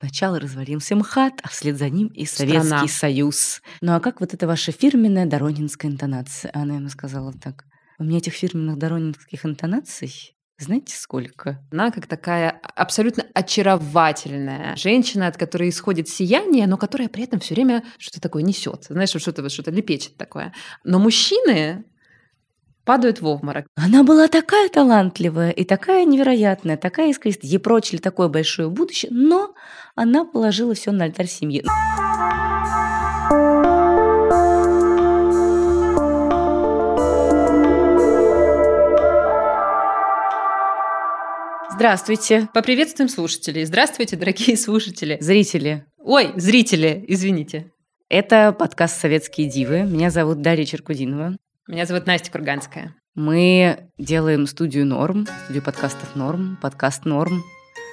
Сначала развалился МХАТ, а вслед за ним и Страна. Советский Союз. Ну а как вот эта ваша фирменная доронинская интонация? Она ему сказала так. У меня этих фирменных доронинских интонаций, знаете, сколько? Она как такая абсолютно очаровательная женщина, от которой исходит сияние, но которая при этом все время что-то такое несет. Знаешь, что-то лепечет такое. Но мужчины падают в обморок. Она была такая талантливая и такая невероятная, такая искристая. Ей прочили такое большое будущее, но она положила все на алтарь семьи. Здравствуйте, Поприветствуем слушателей. Здравствуйте, дорогие слушатели. зрители. Ой, зрители, извините. Это подкаст «Советские дивы». Меня зовут Дарья Черкудинова. Меня зовут Настя Курганская. Мы делаем студию «Норм», студию подкастов «Норм», подкаст «Норм».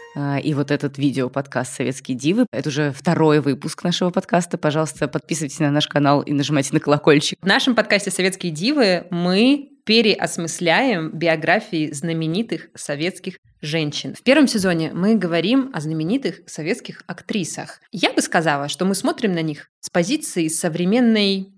И вот этот видео-подкаст «Советские дивы». Это уже второй выпуск нашего подкаста. Пожалуйста, подписывайтесь на наш канал и нажимайте на колокольчик. В нашем подкасте «Советские дивы» мы переосмысляем биографии знаменитых советских женщин. В первом сезоне мы говорим о знаменитых советских актрисах. Я бы сказала, что мы смотрим на них с позиции современной,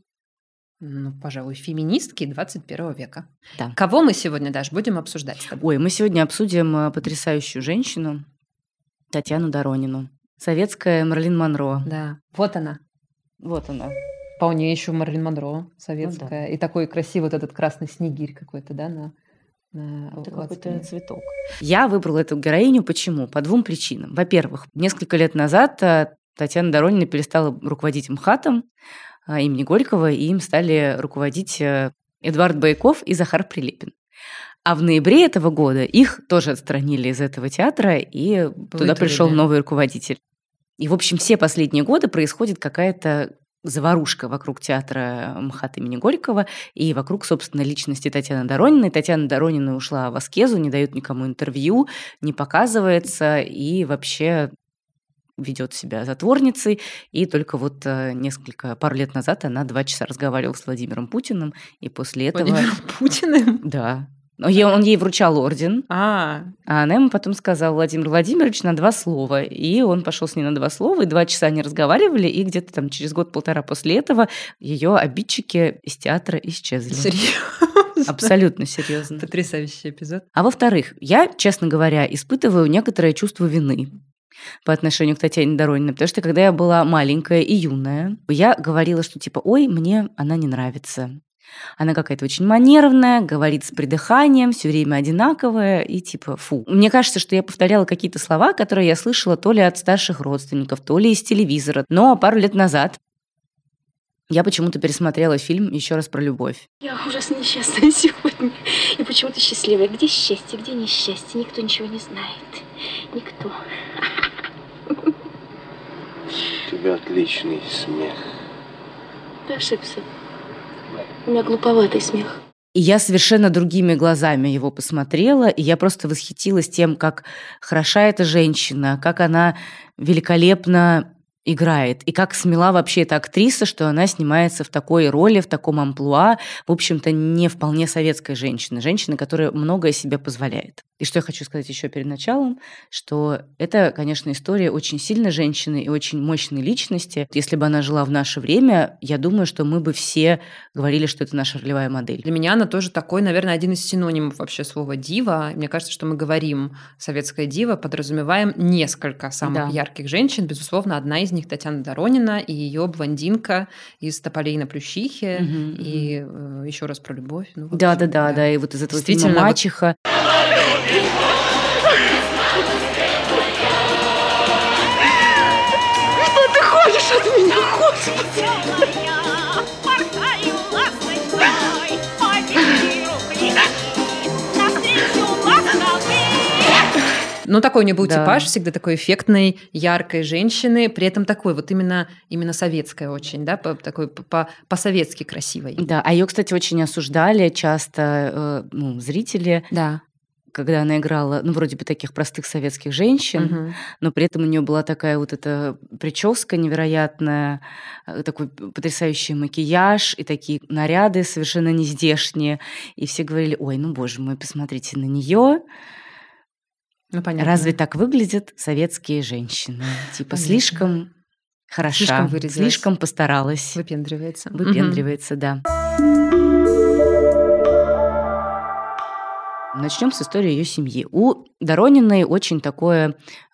пожалуй, феминистки 21 века. Да. Кого мы сегодня, Даш, будем обсуждать с тобой? Ой, мы сегодня обсудим потрясающую женщину Татьяну Доронину. Советская Мерлин Монро. Да, вот она. Вот она. Полнейшую Мерлин Монро, советская. И такой красивый вот этот красный снегирь какой-то, да, на Это вот какой-то спине. цветок. Я выбрала эту героиню. Почему? По двум причинам. Во-первых, несколько лет назад Татьяна Доронина перестала руководить МХАТом имени Горького, и им стали руководить Эдуард Байков и Захар Прилепин. А в ноябре этого года их тоже отстранили из этого театра, и туда пришел новый руководитель. И, в общем, все последние годы происходит какая-то заварушка вокруг театра МХАТ имени Горького и вокруг, собственно, личности Татьяны Дорониной. Татьяна Доронина ушла в аскезу, не дает никому интервью, не показывается и вообще ведет себя затворницей. И только вот пару лет назад она 2 часа разговаривала с Владимиром Путиным, и после этого... Владимиром Путиным? Да. Он ей вручал орден, а она ему потом сказала: Владимир Владимирович, на 2 слова. И он пошел с ней на 2 слова, и 2 часа они разговаривали, и где-то там через год-полтора после этого ее обидчики из театра исчезли. Серьезно? Абсолютно серьезно. Потрясающий эпизод. А во-вторых, я, честно говоря, испытываю некоторое чувство вины по отношению к Татьяне Дорониной, потому что когда я была маленькая и юная, я говорила, что типа, ой, мне она не нравится. Она какая-то очень манерная, говорит с придыханием, все время одинаковая и типа фу. Мне кажется, что я повторяла какие-то слова, которые я слышала то ли от старших родственников, то ли из телевизора. Но пару лет назад я почему-то пересмотрела фильм «Еще раз про любовь». Я ужасно несчастная сегодня. И почему-то счастливая. Где счастье, где несчастье? Никто ничего не знает. Никто. У тебя отличный смех. Ты ошибся. У меня глуповатый смех. И я совершенно другими глазами его посмотрела, и я просто восхитилась тем, как хороша эта женщина, как она великолепно играет, и как смела вообще эта актриса, что она снимается в такой роли, в таком амплуа, в общем-то, не вполне советской женщины, женщины, которая многое себе позволяет. И что я хочу сказать еще перед началом, что это, конечно, история очень сильной женщины и очень мощной личности. Если бы она жила в наше время, я думаю, что мы бы все говорили, что это наша ролевая модель. Для меня она тоже такой, наверное, один из синонимов вообще слова «дива». Мне кажется, что мы говорим «советская дива», подразумеваем несколько самых ярких женщин. Безусловно, одна из них Татьяна Доронина и ее блондинка из «Тополей на Плющихе», и «Еще раз про любовь». Да, и вот из этого фильма «Мачеха». Что ты хочешь от меня, Господи? Ну, такой у нее был типаж, всегда такой эффектной, яркой женщины, при этом такой вот именно советская очень, да, такой по-советски красивой. Да, а ее, кстати, очень осуждали часто зрители. Да. Когда она играла, вроде бы таких простых советских женщин, но при этом у нее была такая вот эта прическа невероятная, такой потрясающий макияж и такие наряды совершенно нездешние. И все говорили: ой, боже мой, посмотрите на нее. Ну, понятно. Разве так выглядят советские женщины? Типа Понятно. слишком хороша, Слишком вырядилась. слишком постаралась. Выпендривается. Выпендривается, да. Начнем с истории ее семьи. У Дорониной очень такое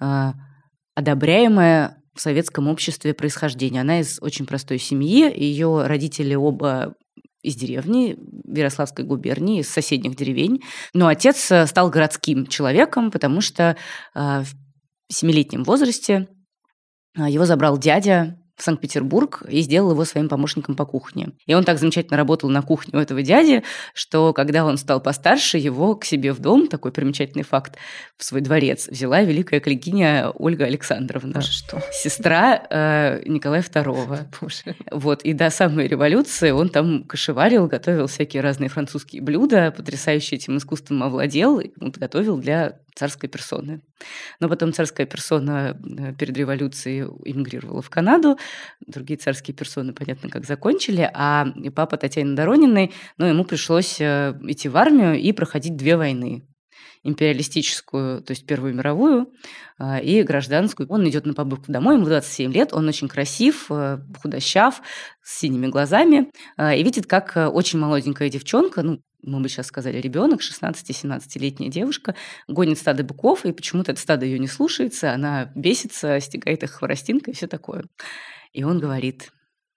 одобряемое в советском обществе происхождение. Она из очень простой семьи. Ее родители оба из деревни, Ярославской губернии, из соседних деревень. Но отец стал городским человеком, потому что в 7-летнем возрасте его забрал дядя в Санкт-Петербург и сделал его своим помощником по кухне. И он так замечательно работал на кухне у этого дяди, что когда он стал постарше, его к себе в дом, такой примечательный факт, в свой дворец взяла великая княгиня Ольга Александровна, Боже, что? сестра Николая II. Боже. Вот, и до самой революции он там кошеварил, готовил всякие разные французские блюда, потрясающе этим искусством овладел, и готовил для царской персоны. Но потом царская персона перед революцией эмигрировала в Канаду, другие царские персоны, понятно, как закончили, а папа Татьяны Дорониной, ему пришлось идти в армию и проходить 2 войны. Империалистическую, то есть Первую мировую, и гражданскую. Он идет на побывку домой, ему 27 лет, он очень красив, худощав, с синими глазами, и видит, как очень молоденькая девчонка, мы бы сейчас сказали ребенок, 16-17-летняя девушка, гонит стадо быков, и почему-то это стадо ее не слушается, она бесится, стегает их хворостинкой и все такое. И он говорит: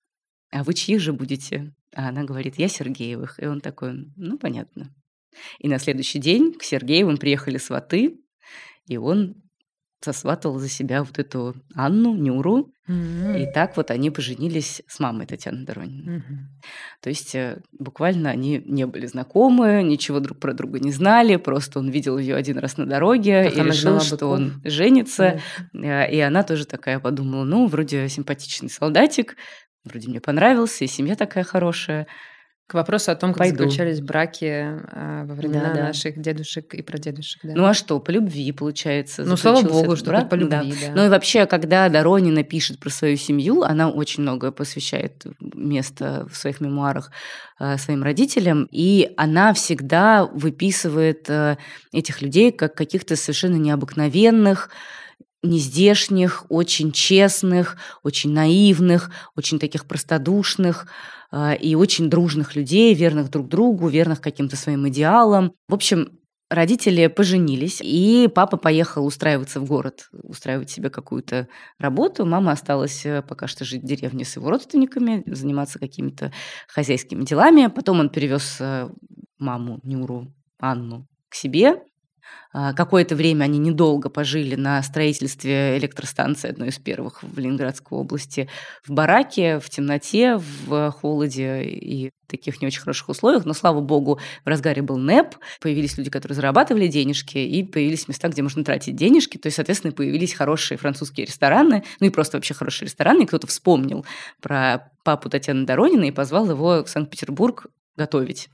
а вы чьих же будете? А она говорит: я Сергеевых. И он такой: понятно. И на следующий день к Сергеевым приехали сваты, и он сосватал за себя вот эту Анну, Нюру. И так вот они поженились с мамой Татьяны Дорониной. То есть буквально они не были знакомы, ничего друг про друга не знали, просто он видел ее один раз на дороге и решил, что он женится. И она тоже такая подумала: вроде симпатичный солдатик, вроде мне понравился, и семья такая хорошая. К вопросу о том, как Пойду. заключались браки во времена Да. наших дедушек и прадедушек. Да. А что, по любви, получается. Слава заключился богу, этот что брак. хоть по любви, да. И вообще, когда Доронина пишет про свою семью, она очень много посвящает места в своих мемуарах своим родителям, и она всегда выписывает этих людей как каких-то совершенно необыкновенных, нездешних, очень честных, очень наивных, очень таких простодушных и очень дружных людей, верных друг другу, верных каким-то своим идеалам. В общем, родители поженились, и папа поехал устраиваться в город, устраивать себе какую-то работу. Мама осталась пока что жить в деревне с его родственниками, заниматься какими-то хозяйскими делами. Потом он перевез маму Нюру, Анну, к себе. Какое-то время они недолго пожили на строительстве электростанции, одной из первых в Ленинградской области, в бараке, в темноте, в холоде и таких не очень хороших условиях. Но, слава богу, в разгаре был НЭП, появились люди, которые зарабатывали денежки, и появились места, где можно тратить денежки. То есть, соответственно, появились хорошие французские рестораны, и просто вообще хорошие рестораны. И кто-то вспомнил про папу Татьяны Дорониной и позвал его в Санкт-Петербург готовить.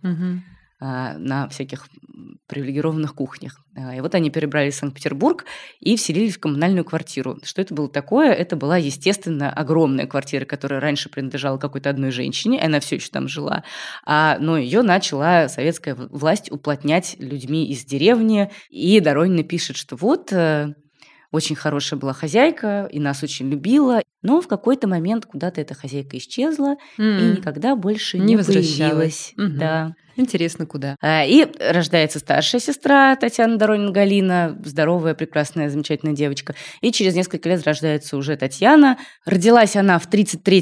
На всяких привилегированных кухнях. И вот они перебрались в Санкт-Петербург и вселились в коммунальную квартиру. Что это было такое? Это была, естественно, огромная квартира, которая раньше принадлежала какой-то одной женщине, и она все еще там жила. Но ее начала советская власть уплотнять людьми из деревни. И Доронина пишет, что очень хорошая была хозяйка, и нас очень любила, но в какой-то момент куда-то эта хозяйка исчезла и никогда больше не возвращалась. появилась. Да. Интересно, куда? И рождается старшая сестра Татьяна Доронина Галина, здоровая, прекрасная, замечательная девочка. И через несколько лет рождается уже Татьяна. Родилась она в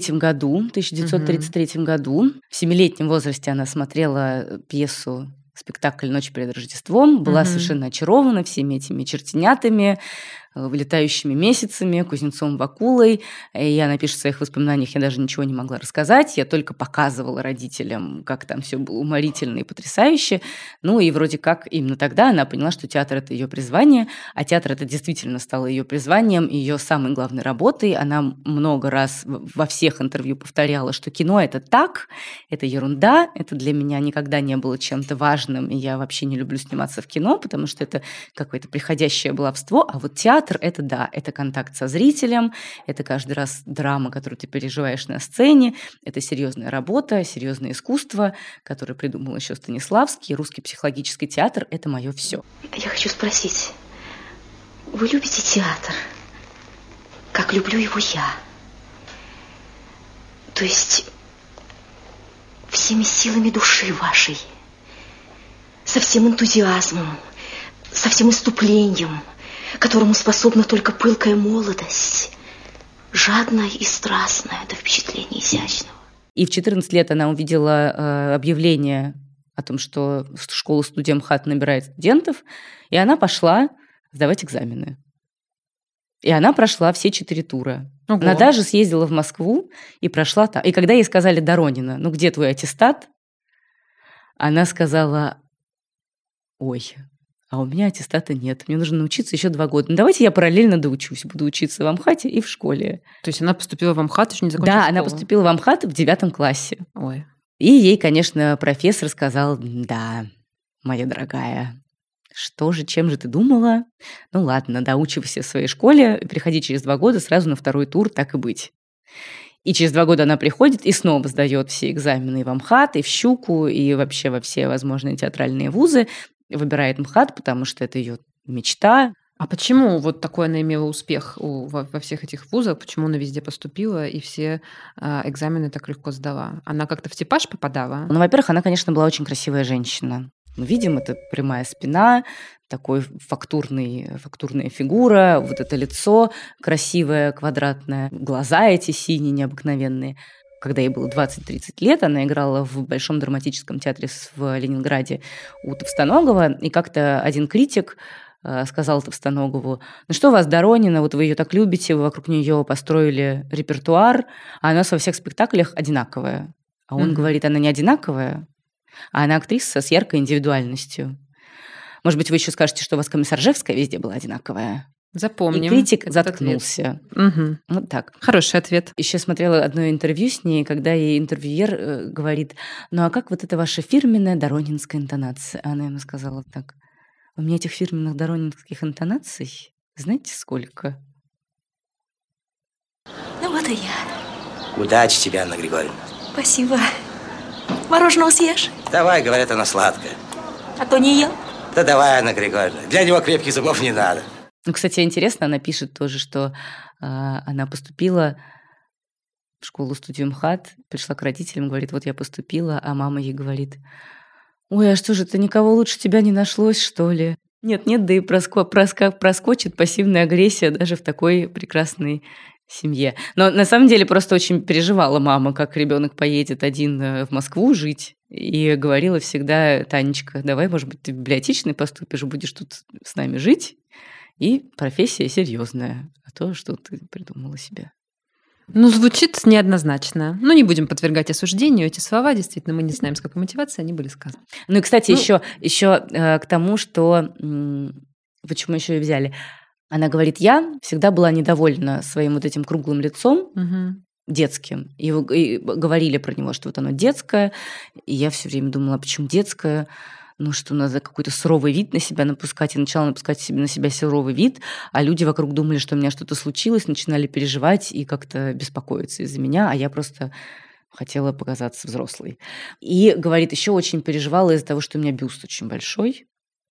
1933 году. В 7-летнем возрасте она смотрела спектакль «Ночь перед Рождеством», была совершенно очарована всеми этими чертенятами, вылетающими месяцами, Кузнецовым Вакулой. И она пишет в своих воспоминаниях: я даже ничего не могла рассказать, я только показывала родителям, как там все было уморительно и потрясающе. И вроде как именно тогда она поняла, что театр – это ее призвание, а театр – это действительно стало ее призванием, ее самой главной работой. Она много раз во всех интервью повторяла, что кино – это так, это ерунда, это для меня никогда не было чем-то важным, и я вообще не люблю сниматься в кино, потому что это какое-то приходящее баловство, а вот театр – это да, это контакт со зрителем, это каждый раз драма, которую ты переживаешь на сцене, это серьезная работа, серьезное искусство, которое придумал еще Станиславский, русский психологический театр – это мое все. Я хочу спросить, Вы любите театр, как люблю его я. То есть всеми силами души вашей, со всем энтузиазмом, со всем иступлением, которому способна только пылкая молодость, жадная и страстная до впечатления изящного. И в 14 лет она увидела объявление о том, что школа-студия МХАТ набирает студентов, и она пошла сдавать экзамены. И она прошла все 4 тура. Ого. Она даже съездила в Москву и прошла там. И когда ей сказали: Доронина, ну где твой аттестат? Она сказала: ой, а у меня аттестата нет, мне нужно научиться еще 2 года. Ну давайте я параллельно доучусь, буду учиться в МХАТе и в школе. То есть она поступила в МХАТ, еще не закончила Да, школу? она поступила в МХАТ в 9 классе. Ой. И ей, конечно, профессор сказал: да, моя дорогая, что же, чем же ты думала? Ну ладно, доучивайся в своей школе, приходи через 2 года сразу на 2-й тур, так и быть. И через 2 года она приходит и снова сдает все экзамены и в МХАТ, и в Щуку, и вообще во все возможные театральные вузы. Выбирает МХАТ, потому что это ее мечта. А почему вот такой она имела успех во всех этих вузах? Почему она везде поступила и все экзамены так легко сдала? Она как-то в типаж попадала? Ну, во-первых, она, конечно, была очень красивая женщина. Мы видим, это прямая спина, такой фактурная фигура, вот это лицо красивое, квадратное, глаза эти синие, необыкновенные. Когда ей было 20-30 лет, она играла в Большом драматическом театре в Ленинграде у Товстоногова, и как-то один критик сказал Товстоногову: ну что у вас, Доронина, вот вы ее так любите, вы вокруг нее построили репертуар, а она во всех спектаклях одинаковая. А он говорит: она не одинаковая, а она актриса с яркой индивидуальностью. Может быть, вы еще скажете, что у вас Комиссар Ржевская везде была одинаковая. Запомним. И критик этот заткнулся. Угу. Вот так. Хороший ответ. Еще смотрела одно интервью с ней, когда ей интервьюер говорит: ну а как вот это ваша фирменная доронинская интонация? А она ему сказала так: у меня этих фирменных доронинских интонаций, знаете, сколько? Ну вот и я. Удачи тебе, Анна Григорьевна. Спасибо. Мороженого съешь? Давай, говорят, оно сладкое. А то не ел. Да давай, Анна Григорьевна. Для него крепких зубов не надо. Ну, кстати, интересно, она пишет тоже, что она поступила в школу-студию МХАТ, пришла к родителям, говорит: вот я поступила, а мама ей говорит: ой, а что же, ты никого лучше тебя не нашлось, что ли? Нет, да и проскочит пассивная агрессия даже в такой прекрасной семье. Но на самом деле просто очень переживала мама, как ребенок поедет один в Москву жить. И говорила всегда: Танечка, давай, может быть, ты библиотечной поступишь, будешь тут с нами жить. И профессия серьезная, а то, что ты придумала себе. Ну, звучит неоднозначно. Ну, не будем подвергать осуждению эти слова. Действительно, мы не знаем, с какой мотивацией они были сказаны. Ну и, кстати, еще к тому, что... Почему еще ее взяли? Она говорит: я всегда была недовольна своим вот этим круглым лицом, детским. И говорили про него, что вот оно детское. И я все время думала: почему детское? Ну, что надо какой-то суровый вид на себя напускать. И начала напускать на себя суровый вид, а люди вокруг думали, что у меня что-то случилось, начинали переживать и как-то беспокоиться из-за меня, а я просто хотела показаться взрослой. И, говорит, еще очень переживала из-за того, что у меня бюст очень большой,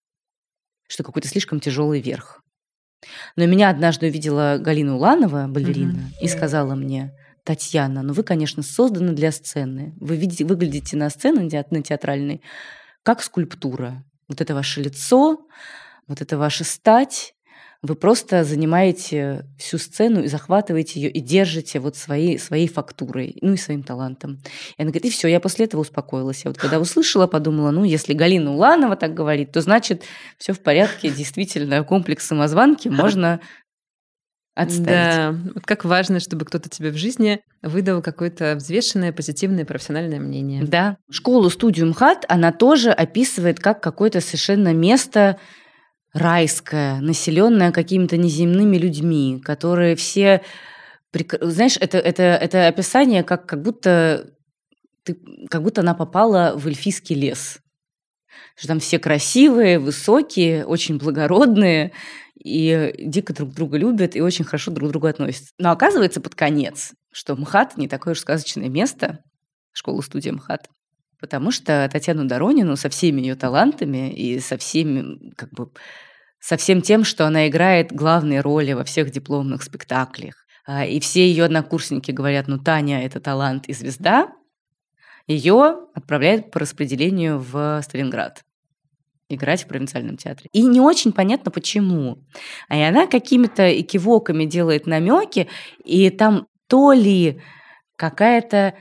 что какой-то слишком тяжелый верх. Но меня однажды увидела Галина Уланова, балерина, и сказала мне: Татьяна, ну вы, конечно, созданы для сцены. Вы выглядите на сцене, на театральной, как скульптура. Вот это ваше лицо, вот это ваша стать. Вы просто занимаете всю сцену и захватываете ее, и держите вот своей фактурой, ну и своим талантом. И она говорит: и все, я после этого успокоилась. Я вот когда услышала, подумала: ну, если Галина Уланова так говорит, то значит, все в порядке, действительно, комплекс самозванки можно отставить. Да, вот как важно, чтобы кто-то тебе в жизни выдал какое-то взвешенное, позитивное, профессиональное мнение. Да. Школу-студию МХАТ она тоже описывает как какое-то совершенно место райское, населенное какими-то неземными людьми, которые все... Знаешь, это описание как будто она попала в эльфийский лес. Что там все красивые, высокие, очень благородные, и дико друг друга любят, и очень хорошо друг к другу относятся. Но оказывается под конец, что МХАТ не такое уж сказочное место, школа-студия МХАТ, потому что Татьяну Доронину со всеми ее талантами и со всеми со всем тем, что она играет главные роли во всех дипломных спектаклях. И все ее однокурсники говорят, ну, Таня – это талант и звезда. Ее отправляют по распределению в Сталинград играть в провинциальном театре. И не очень понятно, почему. И она какими-то экивоками делает намеки, и там то ли какая-то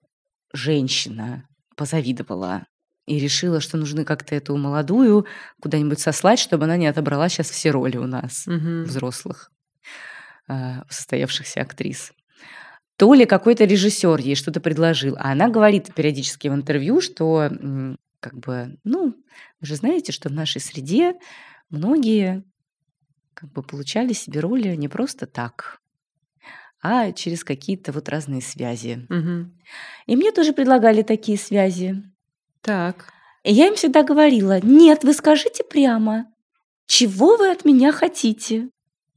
женщина позавидовала и решила, что нужно как-то эту молодую куда-нибудь сослать, чтобы она не отобрала сейчас все роли у нас, взрослых, состоявшихся актрис. То ли какой-то режиссер ей что-то предложил. А она говорит периодически в интервью, что как бы, ну, вы же знаете, что в нашей среде многие как бы получали себе роли не просто так, а через какие-то вот разные связи. И мне тоже предлагали такие связи. Так. И я им всегда говорила, нет, вы скажите прямо, чего вы от меня хотите?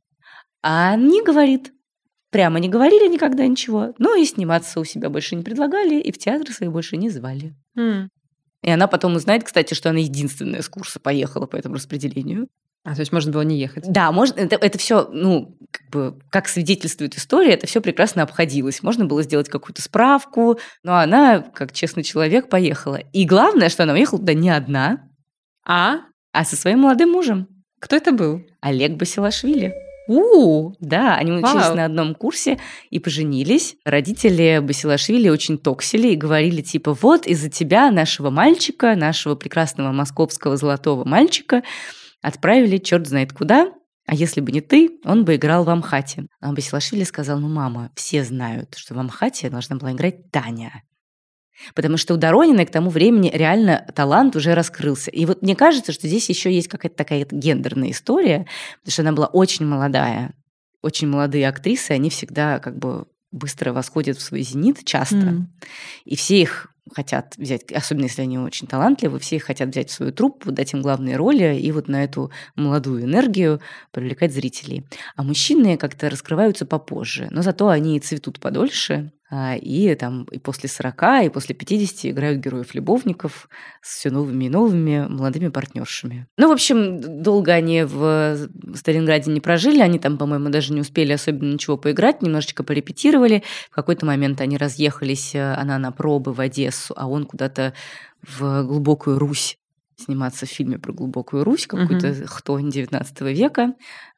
А они, говорит, прямо не говорили никогда ничего, но и сниматься у себя больше не предлагали, и в театры свои больше не звали. И она потом узнает, кстати, что она единственная с курса поехала по этому распределению. То есть можно было не ехать? Да, можно. Это все, ну, как бы, как свидетельствует история, это все прекрасно обходилось. Можно было сделать какую-то справку, но она, как честный человек, поехала. И главное, что она уехала туда не одна, а со своим молодым мужем. Кто это был? Олег Басилашвили. Да, они учились на одном курсе и поженились. Родители Басилашвили очень токсили и говорили типа, вот из-за тебя нашего мальчика, нашего прекрасного московского золотого мальчика отправили черт знает куда, а если бы не ты, он бы играл в Амхате. А Басилашвили сказал, ну, мама, все знают, что в Амхате должна была играть Таня. Потому что у Дорониной к тому времени реально талант уже раскрылся. И вот мне кажется, что здесь еще есть какая-то такая гендерная история, потому что она была очень молодая. Очень молодые актрисы, они всегда как бы быстро восходят в свой зенит, часто. И все их хотят взять, особенно если они очень талантливы, все их хотят взять в свою труппу, дать им главные роли и вот на эту молодую энергию привлекать зрителей. А мужчины как-то раскрываются попозже, но зато они цветут подольше, и там и после 40, и после 50 играют героев-любовников с все новыми и новыми молодыми партнершами. Ну, в общем, долго они в Сталинграде не прожили, они там, по-моему, даже не успели особенно ничего поиграть, немножечко порепетировали. В какой-то момент они разъехались, она на пробы в Одессу, а он куда-то в глубокую Русь сниматься в фильме про глубокую Русь, какую-то хтонь 19 века.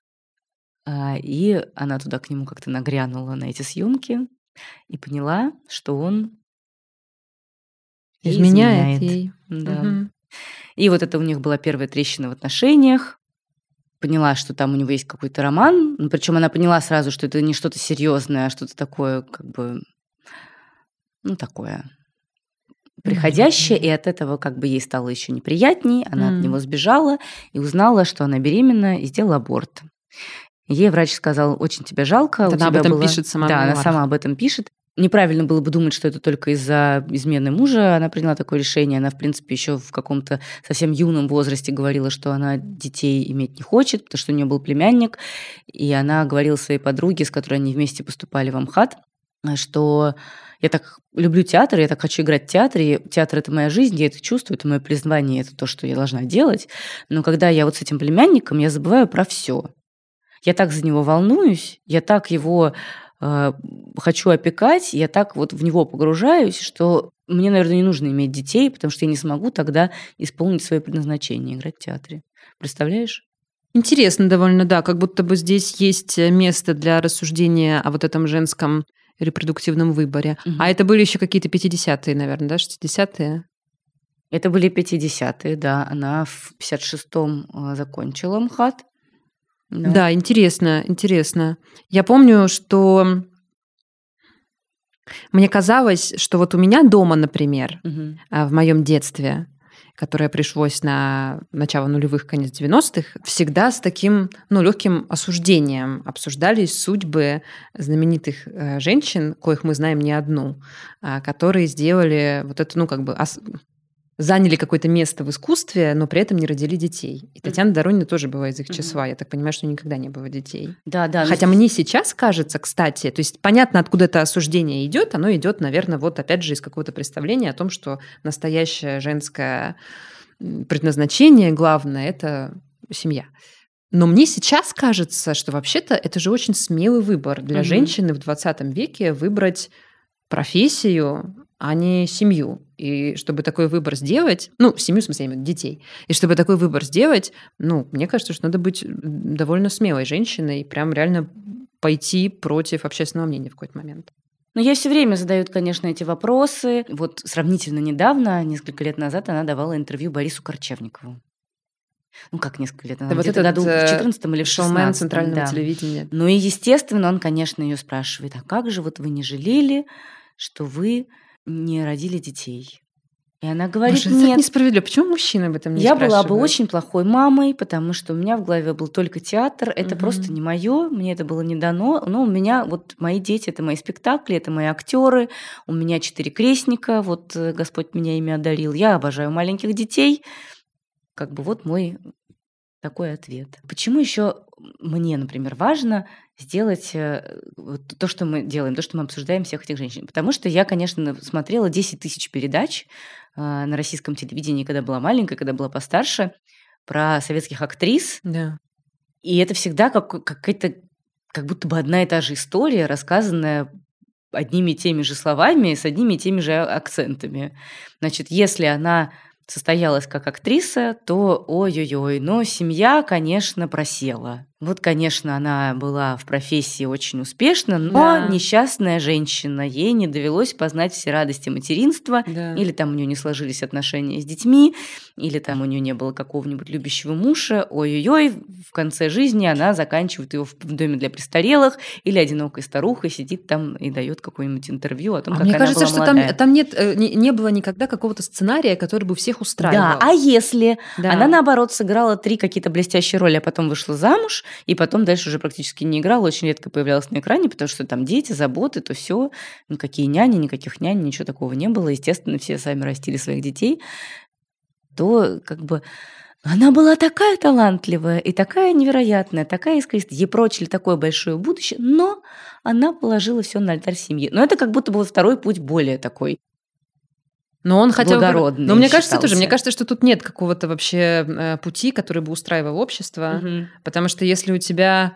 И она туда к нему как-то нагрянула на эти съемки и поняла, что он изменяет ей. Да. И вот это у них была первая трещина в отношениях. Поняла, что там у него есть какой-то роман. Причем она поняла сразу, что это не что-то серьезное, а что-то такое, как бы, ну, такое приходящее. И от этого как бы ей стало еще неприятней. Она от него сбежала и узнала, что она беременна, и сделала аборт. Ей врач сказал, очень тебя жалко. Она об этом пишет сама. Да, она сама об этом пишет. Неправильно было бы думать, что это только из-за измены мужа. Она приняла такое решение. Она, в принципе, еще в каком-то совсем юном возрасте говорила, что она детей иметь не хочет, потому что у нее был племянник. И она говорила своей подруге, с которой они вместе поступали в Амхат, что я так люблю театр, я так хочу играть в театре. Театр – это моя жизнь, я это чувствую, это мое призвание, это то, что я должна делать. Но когда я вот с этим племянником, я забываю про все. Я так за него волнуюсь, я так его хочу опекать, я так вот в него погружаюсь, что мне, наверное, не нужно иметь детей, потому что я не смогу тогда исполнить свое предназначение – играть в театре. Представляешь? Интересно довольно, да, как будто бы здесь есть место для рассуждения о вот этом женском репродуктивном выборе. А это были еще какие-то 50-е, наверное, да, 60-е? Это были 50-е, да. Она в 56-м закончила МХАТ. Да, интересно, интересно. Я помню, что мне казалось, что вот у меня дома, например, в моем детстве, которое пришлось на начало нулевых, конец 90-х, всегда с таким, легким осуждением обсуждались судьбы знаменитых женщин, коих мы знаем не одну, которые сделали вот это, заняли какое-то место в искусстве, но при этом не родили детей. И Татьяна Доронина тоже была из их числа. Я так понимаю, что никогда не было детей. Да. Хотя мне сейчас кажется, кстати, то есть понятно, откуда это осуждение идет. Оно идет, наверное, вот опять же из какого-то представления о том, что настоящее женское предназначение главное – это семья. Но мне сейчас кажется, что вообще-то это же очень смелый выбор для женщины в 20 веке выбрать профессию, а не семью. И чтобы такой выбор сделать, семью, в смысле, именно детей, и чтобы такой выбор сделать, мне кажется, что надо быть довольно смелой женщиной и прям реально пойти против общественного мнения в какой-то момент. Но ей все время задают, конечно, эти вопросы. Вот сравнительно недавно, несколько лет назад, она давала интервью Борису Корчевникову. Как несколько лет назад? Вот Где-то этот году в 14-м или в 16-м. Шоумен центрального телевидения. Ну и, естественно, он, конечно, ее спрашивает, а как же вот вы не жалели, что вы не родили детей? И она говорит, Боже, нет. это несправедливо. Почему мужчины об этом не Я спрашивают? была бы очень плохой мамой, потому что у меня в голове был только театр. Это просто не мое, мне это было не дано. Но у меня вот мои дети, это мои спектакли, это мои актеры. У меня 4 крестника, вот Господь меня ими одарил. Я обожаю маленьких детей. Вот мой такой ответ. Почему еще мне, например, важно сделать то, что мы делаем, то, что мы обсуждаем всех этих женщин? Потому что я, конечно, смотрела 10 тысяч передач на российском телевидении, когда была маленькая, когда была постарше, про советских актрис. Да. И это всегда какая-то, как будто бы одна и та же история, рассказанная одними и теми же словами, с одними и теми же акцентами. Значит, если она состоялась как актриса, то ой-ой-ой, но семья, конечно, просела. Вот, конечно, она была в профессии очень успешна, но несчастная женщина, ей не довелось познать все радости материнства, или там у нее не сложились отношения с детьми, или там у нее не было какого-нибудь любящего мужа, ой-ой-ой, в конце жизни она заканчивает его в доме для престарелых, или одинокой старухой сидит там и дает какое-нибудь интервью о том, как мне она кажется, была что молодая. там не было никогда какого-то сценария, который бы всех устраивал. Да, а если она, наоборот, сыграла 3 какие-то блестящие роли, а потом вышла замуж, и потом дальше уже практически не играла, очень редко появлялась на экране, потому что там дети, заботы, то все, никакие няни, никаких нянь, ничего такого не было. Естественно, все сами растили своих детей. То она была такая талантливая и такая невероятная, такая искристая. Ей прочили такое большое будущее, но она положила все на альтарь семьи. Но это как будто был второй путь более такой. Но он хотя бы благородный. Но мне кажется тоже, мне кажется, что тут нет какого-то вообще пути, который бы устраивал общество, потому что если у тебя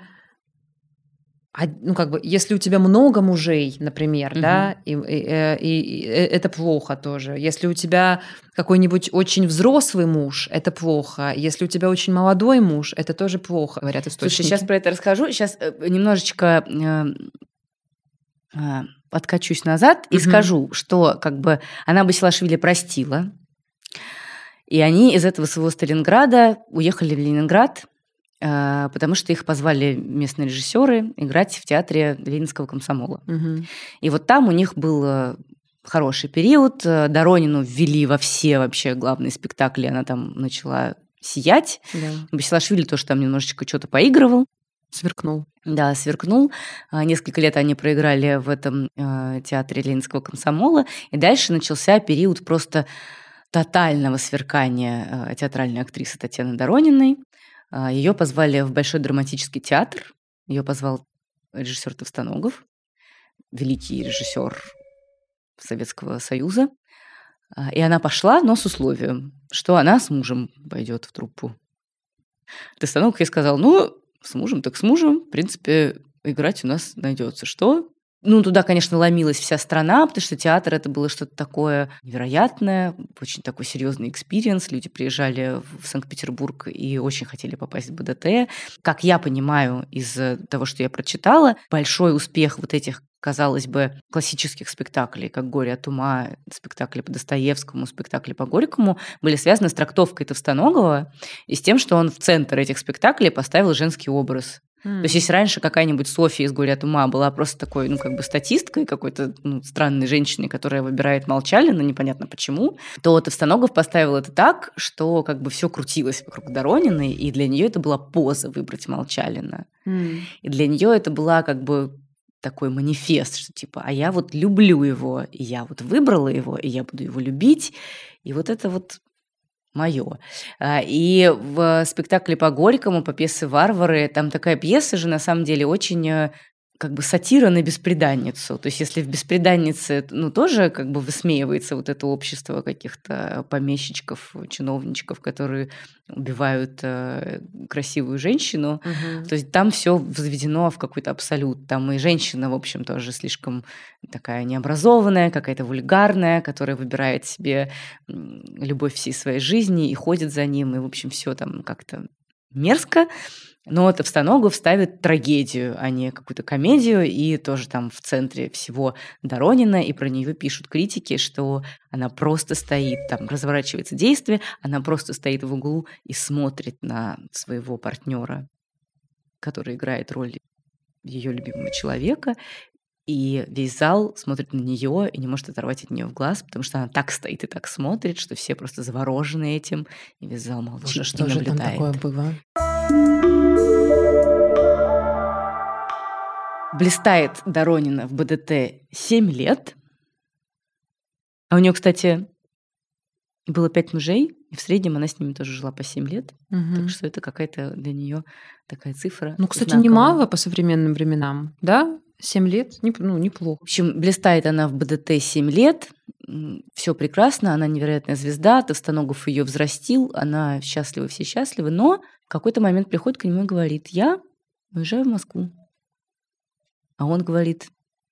если у тебя много мужей, например, да, и это плохо тоже. Если у тебя какой-нибудь очень взрослый муж, это плохо. Если у тебя очень молодой муж, это тоже плохо, говорят источники. Слушай, сейчас про это расскажу. Сейчас немножечко откачусь назад и скажу, что она Басилашвили простила, и они из этого своего Сталинграда уехали в Ленинград, потому что их позвали местные режиссеры играть в театре Ленинского комсомола. И вот там у них был хороший период. Доронину ввели во все вообще главные спектакли, она там начала сиять. Да. Басилашвили тоже там немножечко что-то поигрывал. Сверкнул. Да, сверкнул. Несколько лет они проиграли в этом театре Ленинского комсомола, и дальше начался период просто тотального сверкания театральной актрисы Татьяны Дорониной. Ее позвали в Большой драматический театр, ее позвал режиссер Товстоногов, великий режиссер Советского Союза, и она пошла, но с условием, что она с мужем пойдет в труппу. Товстоногов ей сказал, с мужем, так с мужем. В принципе, играть у нас найдется. Что? Туда, конечно, ломилась вся страна, потому что театр это было что-то такое невероятное, очень такой серьезный экспириенс. Люди приезжали в Санкт-Петербург и очень хотели попасть в БДТ. Как я понимаю из того, что я прочитала, большой успех вот этих, казалось бы, классических спектаклей, как «Горе от ума», спектакли по Достоевскому, спектакли по Горькому, были связаны с трактовкой Товстоногова и с тем, что он в центр этих спектаклей поставил женский образ. То есть, если раньше какая-нибудь Софья из «Горя от ума» была просто такой, статисткой, какой-то странной женщиной, которая выбирает Молчалина, непонятно почему, то Товстоногов поставил это так, что все крутилось вокруг Дорониной, и для нее это была поза выбрать Молчалина. И для нее это была такой манифест, что а я люблю его, и я выбрала его, и я буду его любить, и это моё. И в спектакле по Горькому, по пьесе «Варвары», там такая пьеса же, на самом деле, очень как бы сатира на бесприданницу. То есть если в «Бесприданнице» тоже как бы высмеивается вот это общество каких-то помещичков, чиновничков, которые убивают красивую женщину, то есть там все возведено в какой-то абсолют. Там и женщина, в общем, тоже слишком такая необразованная, какая-то вульгарная, которая выбирает себе любовь всей своей жизни и ходит за ним, и, в общем, все там как-то мерзко. Но Товстоногов ставит трагедию, а не какую-то комедию, и тоже там в центре всего Доронина, и про нее пишут критики, что она просто стоит, там разворачивается действие, она просто стоит в углу и смотрит на своего партнера, который играет роль ее любимого человека, и весь зал смотрит на нее и не может оторвать от нее глаз, потому что она так стоит и так смотрит, что все просто заворожены этим, и весь зал молчит. Боже, что же там такое было? Блистает Доронина в БДТ 7 лет. А у нее, кстати, было 5 мужей, и в среднем она с ними тоже жила по 7 лет. Так что это какая-то для нее такая цифра. Кстати, знаковая. немало по современным временам, да? 7 лет, неплохо. В общем, блистает она в БДТ 7 лет. Все прекрасно, она невероятная звезда. Товстоногов ее взрастил, она счастлива, все счастливы. Но в какой-то момент приходит к нему и говорит: я уезжаю в Москву. А он говорит: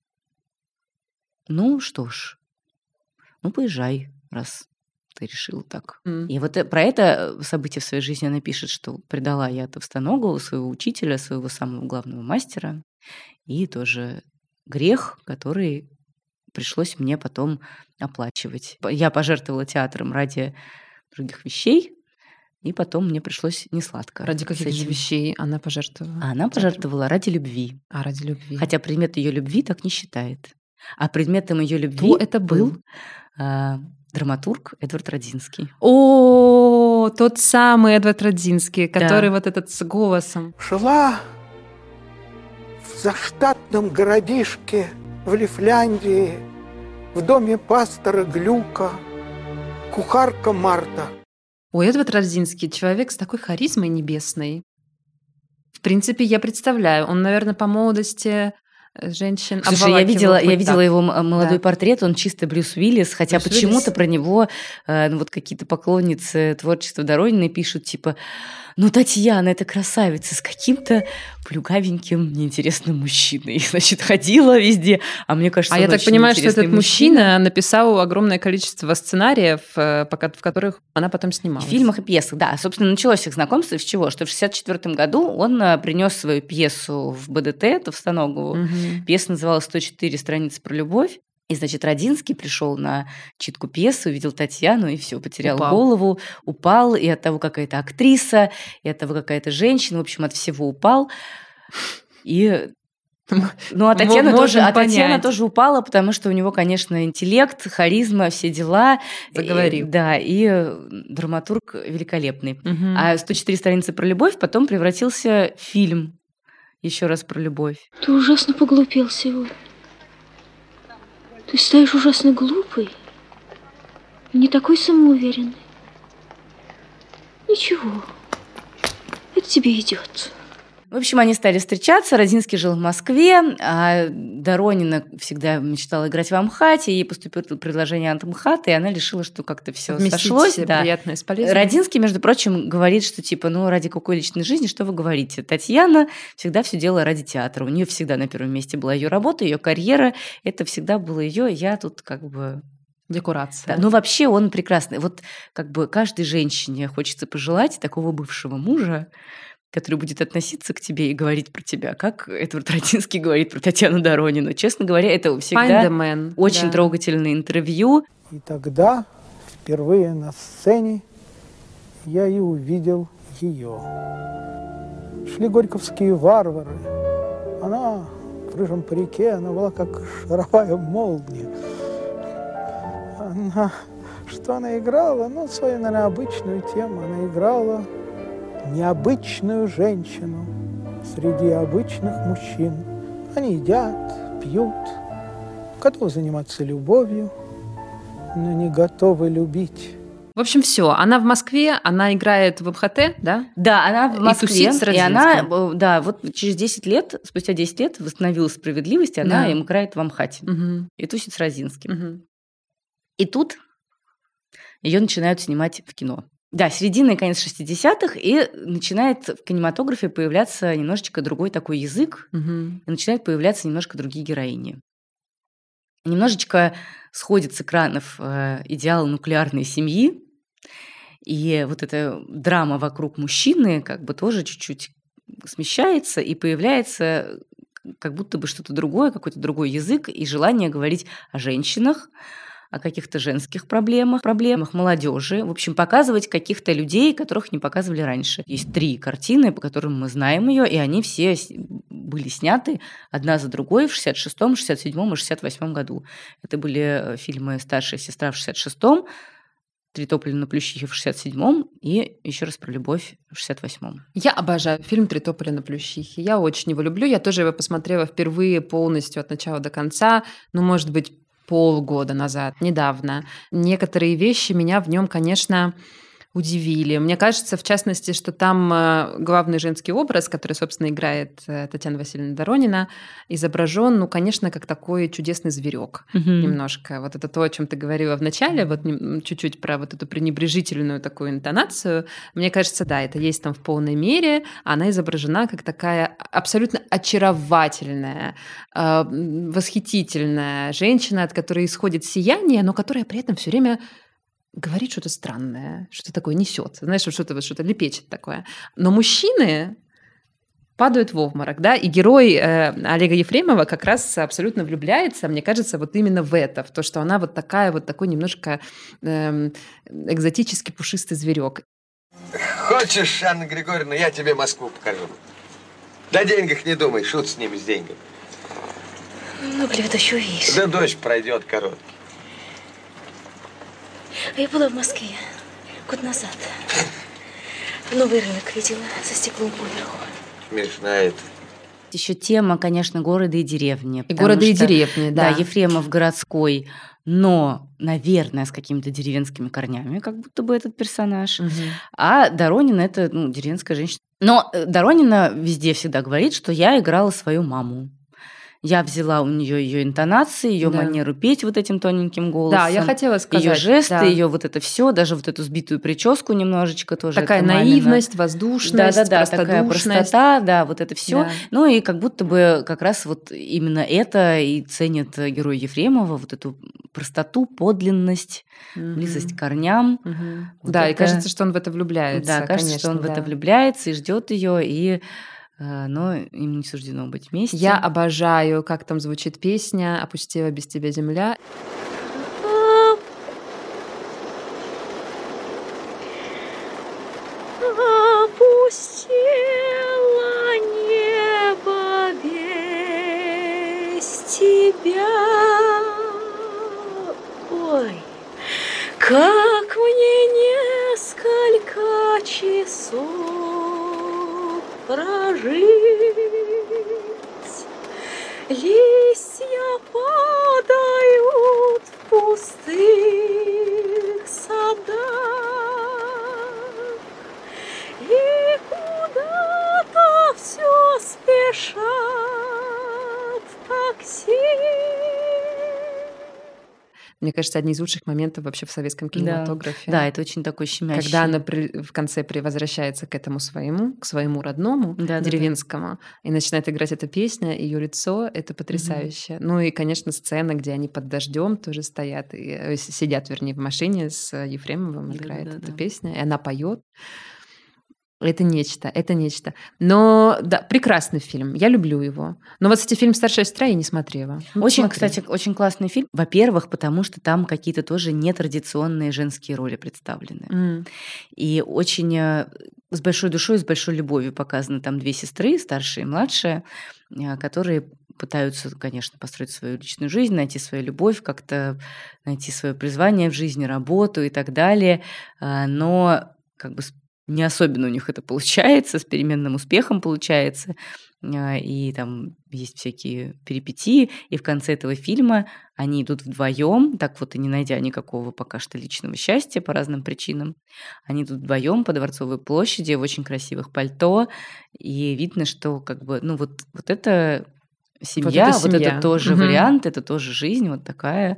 ну что ж, поезжай, раз ты решил так. И вот про это событие в своей жизни она пишет, что предала я Товстоногову, своего учителя, своего самого главного мастера, и тоже грех, который пришлось мне потом оплачивать. Я пожертвовала театром ради других вещей, и потом мне пришлось несладко. Ради каких же вещей она пожертвовала? Она пожертвовала ради любви. Ради любви. Хотя предмет ее любви так не считает. А предметом ее любви это был драматург Эдвард Радзинский. О, тот самый Эдвард Радзинский, который вот этот с голосом. Жила в заштатном городишке в Лифляндии, в доме пастора Глюка, кухарка Марта. Эдвард Радзинский — человек с такой харизмой небесной. В принципе, я представляю, он, наверное, по молодости женщин Слушай, я видела его молодой портрет, он чисто Брюс Уиллис, хотя почему-то про него вот какие-то поклонницы творчества Дорониной пишут, типа: Татьяна, это красавица с каким-то плюгавеньким, неинтересным мужчиной. Значит, ходила везде, а мне кажется, я так понимаю, что этот мужчина написал огромное количество сценариев, в которых она потом снималась. В фильмах и пьесах, да. Собственно, началось их знакомство с чего? Что в 1964 году он принес свою пьесу в БДТ Товстоногову. Пьеса называлась «104 страницы про любовь». И, значит, Радзинский пришел на читку пьесы, увидел Татьяну, и все, потерял голову, упал, и от того какая-то актриса, и от того какая-то женщина, в общем, от всего упал. А Татьяна тоже упала, потому что у него, конечно, интеллект, харизма, все дела. Заговорил. И драматург великолепный. А «104 страницы про любовь» потом превратился в фильм еще раз про любовь. Ты ужасно поглупел сегодня. Ты стоишь ужасно глупый, не такой самоуверенный. Ничего, это тебе идет. В общем, они стали встречаться. Радзинский жил в Москве, а Доронина всегда мечтала играть в Амхате. Ей поступило предложение от Амхата, и она решила, что как-то все сошлось. Приятное с полезным. Радзинский, между прочим, говорит, что типа, ради какой личной жизни, что вы говорите? Татьяна всегда все делала ради театра. У нее всегда на первом месте была ее работа, ее карьера. Это всегда было ее. Я тут как бы... Декорация. Да, вообще он прекрасный. Вот как бы каждой женщине хочется пожелать такого бывшего мужа, который будет относиться к тебе и говорить про тебя, как Эдвард Радзинский говорит про Татьяну Доронину. Честно говоря, это всегда очень трогательное интервью. И тогда впервые на сцене я и увидел ее. Шли горьковские варвары. Она в рыжем парике, она была как шаровая молния. Что она играла? Свою, наверное, обычную тему. Она играла необычную женщину среди обычных мужчин. Они едят, пьют, готовы заниматься любовью, но не готовы любить. В общем, все. Она в Москве, она играет в МХТ, да? Да, она в Москве, тусит с и она, Родзинским. да, вот спустя 10 лет восстановила справедливость, она им играет в Амхате и тусит с Родзинским. И тут ее начинают снимать в кино. Да, середина и конец 60-х, и начинает в кинематографе появляться немножечко другой такой язык, и начинают появляться немножко другие героини. Немножечко сходит с экранов идеал нуклеарной семьи, и вот эта драма вокруг мужчины как бы тоже чуть-чуть смещается, и появляется как будто бы что-то другое, какой-то другой язык, и желание говорить о женщинах, о каких-то женских проблемах молодежи. В общем, показывать каких-то людей, которых не показывали раньше. Есть 3 картины, по которым мы знаем ее, и они все были сняты одна за другой в 66-м, 67-м и 68-м году. Это были фильмы «Старшая сестра» в 66-м, «Три тополя на Плющихе» в 67-м и «Еще раз про любовь» в 68-м. Я обожаю фильм «Три тополя на Плющихе». Я очень его люблю. Я тоже его посмотрела впервые полностью от начала до конца. Может быть, полгода назад, недавно. Некоторые вещи меня в нем, конечно, удивили. Мне кажется, в частности, что там главный женский образ, который, собственно, играет Татьяна Васильевна Доронина, изображен, конечно, как такой чудесный зверек немножко. Вот это то, о чем ты говорила в начале, вот чуть-чуть про вот эту пренебрежительную такую интонацию. Мне кажется, да, это есть там в полной мере. Она изображена как такая абсолютно очаровательная, восхитительная женщина, от которой исходит сияние, но которая при этом все время говорит что-то странное, что-то такое несет, знаешь, что-то лепечет такое. Но мужчины падают в обморок, да, и герой Олега Ефремова как раз абсолютно влюбляется, мне кажется, вот именно в это, в то, что она вот такой немножко экзотический пушистый зверек. Хочешь, Анна Григорьевна, я тебе Москву покажу. До деньгах не думай, шут с ними, с деньгами. Много ли это еще есть? Да дождь пройдет короткий. Я была в Москве год назад. Новый рынок видела со стеклом поверху. Смешно это. Еще тема, конечно, города и деревни. И города и деревни, да. Да, Ефремов городской, но, наверное, с какими-то деревенскими корнями, как будто бы этот персонаж. А Доронина – это деревенская женщина. Но Доронина везде всегда говорит, что я играла свою маму. Я взяла у нее ее интонации, ее манеру петь вот этим тоненьким голосом. Да, я хотела сказать. Ее жесты, ее вот это все, даже вот эту сбитую прическу немножечко тоже. Такая наивность, воздушность, да, такая простота, да, вот это все. Да. Ну и как будто бы как раз вот именно это и ценит герой Ефремова, вот эту простоту, подлинность, близость к корням. Вот да, это... и кажется, что он в это влюбляется. Да, кажется, конечно, что он в это влюбляется и ждет ее, но им не суждено быть вместе. Я обожаю, как там звучит песня «Опустела без тебя земля». Опустела небо без тебя. Ой, как мне несколько часов прожить. Листья падают в пустых садах, и куда-то все спешат такси. Мне кажется, одни из лучших моментов вообще в советском кинематографе. Да, это очень такой щемящий. Когда она в конце возвращается к этому к своему родному, деревенскому, и начинает играть эта песня, ее лицо, это потрясающе. Ну и, конечно, сцена, где они под дождем тоже стоят, сидят, вернее, в машине с Ефремовым, играет эта песня, и она поет. Это нечто, это нечто. Но, да, прекрасный фильм, я люблю его. Но вот, кстати, фильм «Старшая сестра» я не смотрела. Кстати, очень классный фильм. Во-первых, потому что там какие-то тоже нетрадиционные женские роли представлены. И очень с большой душой, с большой любовью показаны там 2 сестры, старшая и младшая, которые пытаются, конечно, построить свою личную жизнь, найти свою любовь, как-то найти свое призвание в жизни, работу и так далее. Но как бы не особенно у них это получается, с переменным успехом получается. И там есть всякие перипетии. И в конце этого фильма они идут вдвоем, так вот и не найдя никакого пока что личного счастья по разным причинам. Они идут вдвоем по Дворцовой площади в очень красивых пальто. И видно, что как бы, ну вот это семья, вот это тоже вариант, это тоже жизнь вот такая.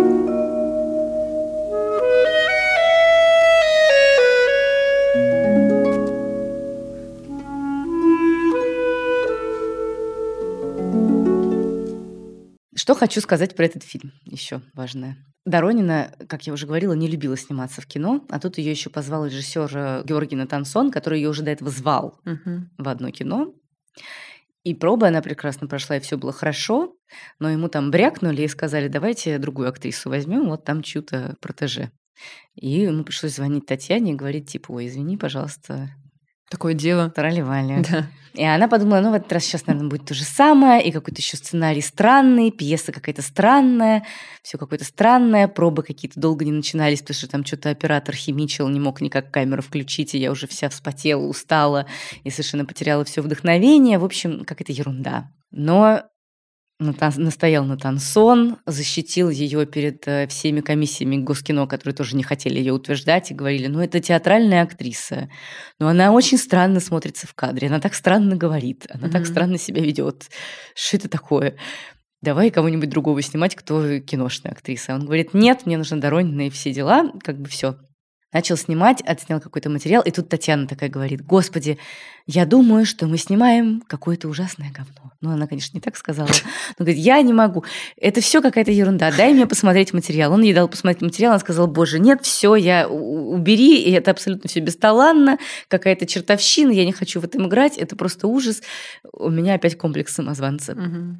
Что хочу сказать про этот фильм еще важное. Доронина, как я уже говорила, не любила сниматься в кино, а тут ее еще позвал режиссер Георгий Натансон, который ее уже до этого звал в одно кино. И пробы она прекрасно прошла, и все было хорошо, но ему там брякнули и сказали, давайте другую актрису возьмем, вот там чью-то протеже. И ему пришлось звонить Татьяне и говорить, типа, ой, извини, пожалуйста. Такое дело. Трали-вали. Да. И она подумала, ну, в этот раз сейчас, наверное, будет то же самое, и какой-то еще сценарий странный, пьеса какая-то странная, все какое-то странное, пробы какие-то долго не начинались, потому что там что-то оператор химичил, не мог никак камеру включить, и я уже вся вспотела, устала, и совершенно потеряла все вдохновение. В общем, какая-то ерунда. Но настоял Натансон, защитил ее перед всеми комиссиями Госкино, которые тоже не хотели ее утверждать и говорили, ну, это театральная актриса, но она очень странно смотрится в кадре, она так странно говорит, она так странно себя ведет. Что это такое? Давай кого-нибудь другого снимать, кто киношная актриса. Он говорит, нет, мне нужна Доронина и все дела, как бы все. Начал снимать, отснял какой-то материал, и тут Татьяна такая говорит, господи, я думаю, что мы снимаем какое-то ужасное говно. Ну, она, конечно, не так сказала. Но говорит, я не могу, это все какая-то ерунда, дай мне посмотреть материал. Он ей дал посмотреть материал, она сказала, боже, нет, все, убери, и это абсолютно все бесталанно, какая-то чертовщина, я не хочу в этом играть, это просто ужас. У меня опять комплекс самозванца.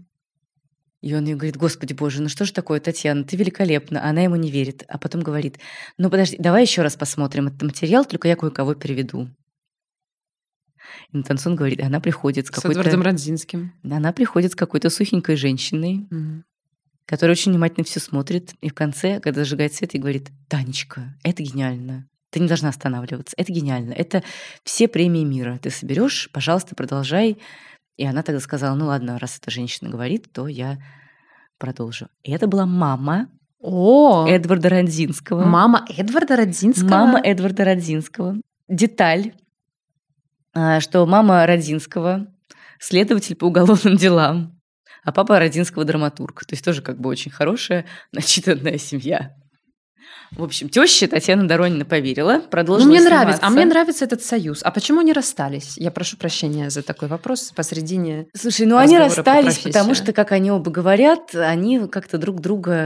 И он ей говорит, господи боже, ну что же такое, Татьяна, ты великолепна. Она ему не верит. А потом говорит, ну подожди, давай еще раз посмотрим этот материал, только я кое-кого переведу. И Натансон говорит, она приходит с какой-то... С Эдвардом Радзинским. Она приходит с какой-то сухенькой женщиной, которая очень внимательно все смотрит. И в конце, когда зажигает свет, и говорит, Танечка, это гениально. Ты не должна останавливаться. Это гениально. Это все премии мира. Ты соберешь, пожалуйста, продолжай. И она тогда сказала, ну ладно, раз эта женщина говорит, то я продолжу. И это была мама Эдварда Радзинского. Мама Эдварда Радзинского? Мама Эдварда Радзинского. Деталь, что мама Радзинского следователь по уголовным делам, а папа Радзинского драматург. То есть тоже как бы очень хорошая, начитанная семья. В общем, теща Татьяна Доронина поверила, продолжила сниматься. Мне нравится этот союз. А почему они расстались? Я прошу прощения за такой вопрос посредине. Слушай, ну они расстались, потому что, как они оба говорят, они как-то друг от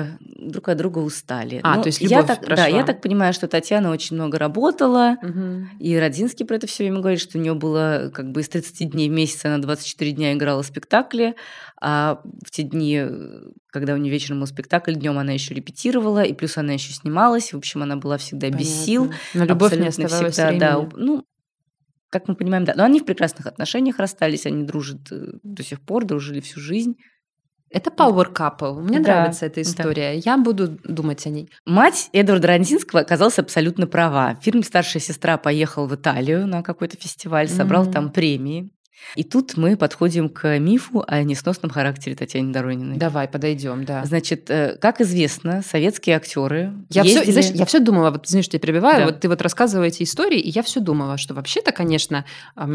друга устали. То есть любовь прошла. Да, я так понимаю, что Татьяна очень много работала, и Радзинский про это все время говорит, что у нее было как бы из 30 дней в месяц она 24 дня играла в спектакле, а в те дни, когда у нее вечером был спектакль, днем она еще репетировала, и плюс она еще снималась. В общем, она была всегда без сил. Но любовь не оставалась времени. Да, ну, как мы понимаем, да. Но они в прекрасных отношениях расстались, они дружат до сих пор, дружили всю жизнь. Это power couple. Мне нравится эта история. Да. Я буду думать о ней. Мать Эдварда Радзинского оказалась абсолютно права. Фильм «Старшая сестра» поехал в Италию на какой-то фестиваль, собрал там премии. И тут мы подходим к мифу о несносном характере Татьяны Дорониной. Давай, подойдем, да. Значит, как известно, советские актеры я все думала, вот, извини, что я перебиваю, да. Вот ты вот рассказываете истории, и я все думала, что вообще-то, конечно,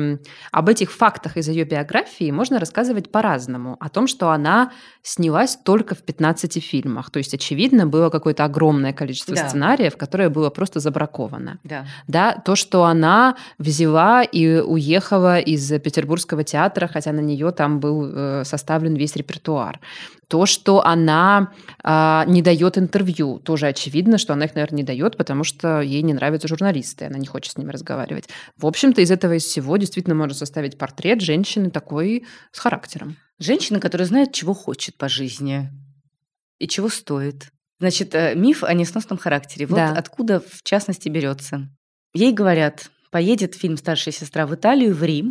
об этих фактах из ее биографии можно рассказывать по-разному. О том, что она снялась только в 15 фильмах. То есть, очевидно, было какое-то огромное количество сценариев, которое было просто забраковано. Да, то, что она взяла и уехала из Петербургского театра, хотя на нее там был составлен весь репертуар. То, что она не дает интервью, тоже очевидно, что она их, наверное, не дает, потому что ей не нравятся журналисты, она не хочет с ними разговаривать. В общем-то, из этого из всего действительно можно составить портрет женщины такой с характером. Женщина, которая знает, чего хочет по жизни и чего стоит. Значит, миф о несносном характере. Вот откуда, в частности, берется. Ей говорят, поедет фильм «Старшая сестра» в Италию, в Рим,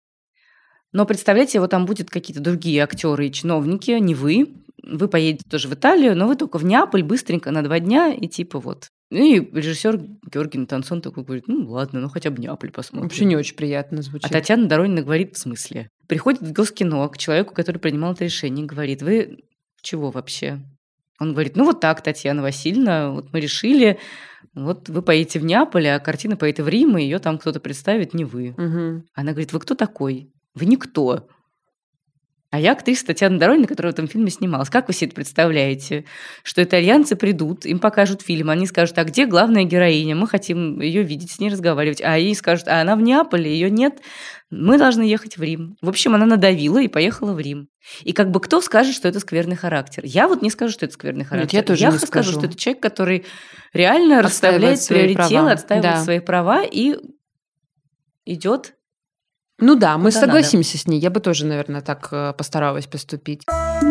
но представляете, его там будут какие-то другие актеры и чиновники, не вы. Вы поедете тоже в Италию, но вы только в Неаполь быстренько на 2 дня и типа вот. И режиссер Георгий Натансон такой говорит, ну ладно, ну хотя бы Неаполь посмотрим. Вообще не очень приятно звучит. А Татьяна Доронина говорит, в смысле? Приходит в Госкино к человеку, который принимал это решение, говорит, вы чего вообще? Он говорит, ну вот так, Татьяна Васильевна, вот мы решили, вот вы поедете в Неаполь, а картина поедет в Рим, и ее там кто-то представит, не вы. Угу. Она говорит, вы кто такой? Вы никто. А я актриса Татьяна Доронина, которая в этом фильме снималась. Как вы себе это представляете? Что итальянцы придут, им покажут фильм, они скажут, а где главная героиня? Мы хотим ее видеть, с ней разговаривать. А ей скажут, а она в Неаполе, ее нет, мы должны ехать в Рим. В общем, она надавила и поехала в Рим. И как бы кто скажет, что это скверный характер? Я вот не скажу, что это скверный характер. Нет, я тоже не скажу, скажу. что это человек, который реально расставляет приоритеты, отстаивает свои права и идет. Ну да, мы куда согласимся с ней. Я бы тоже, наверное, так постаралась поступить. А